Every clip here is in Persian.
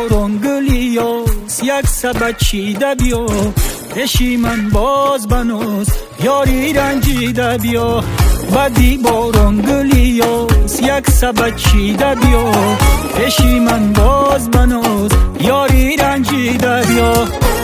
بارون گلیاس یک سبت چیده بیا بشی من باز بنوز یاری رنجیده بیا بدی بارون گلیاس یک سبت چیده بیا بشی من باز بنوز یاری رنجیده بیا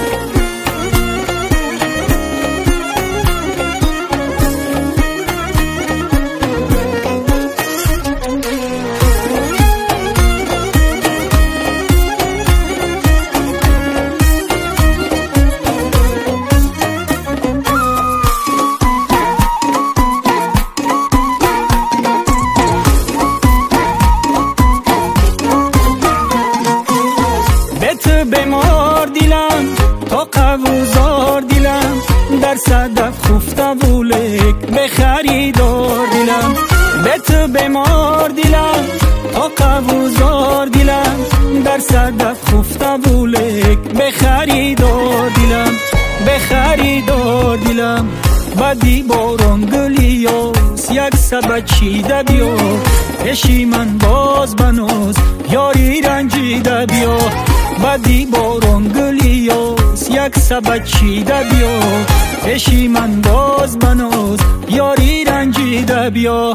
بمار دیلم تا قوزار دیلم در صدف خفته بولک به خریدار دیلم به تو بمار دیلم تا قوزار دیلم در صدف خفته بولک به خریدار دیلم به خریدار دیلم بدی بارون گلیاس یک سبت چیده بیا بشی من باز بنوز یاری رنجیده بیا بدی بارون گلیاس یک سبت چیده بیا بشی من باز بنوز یاری رنجیده بیا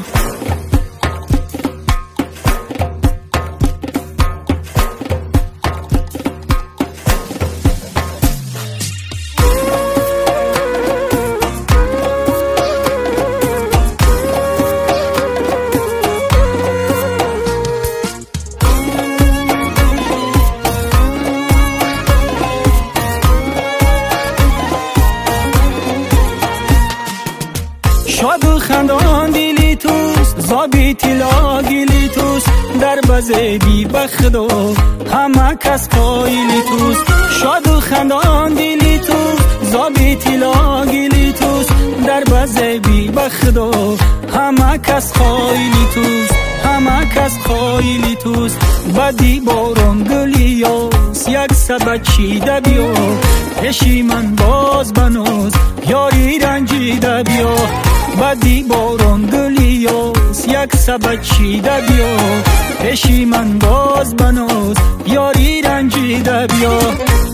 شاد و خندان دیلی توست زابیتی لاگیلی توست در بزه بی بخدا همه کس قایلی توست شاد و خندان دیلی توست زابیتی لاگیلی توست در بزه بی بخدا همه کس قایلی توست همه کس قایلی توست بدی بارون گلیاس یک سبت چیده بیا بشی من باز بنوز یاری رنجیده بیا بدی بارون گلیاس یک سبت چیده بیا بشی من باز بنوز یاری رنجیده بیا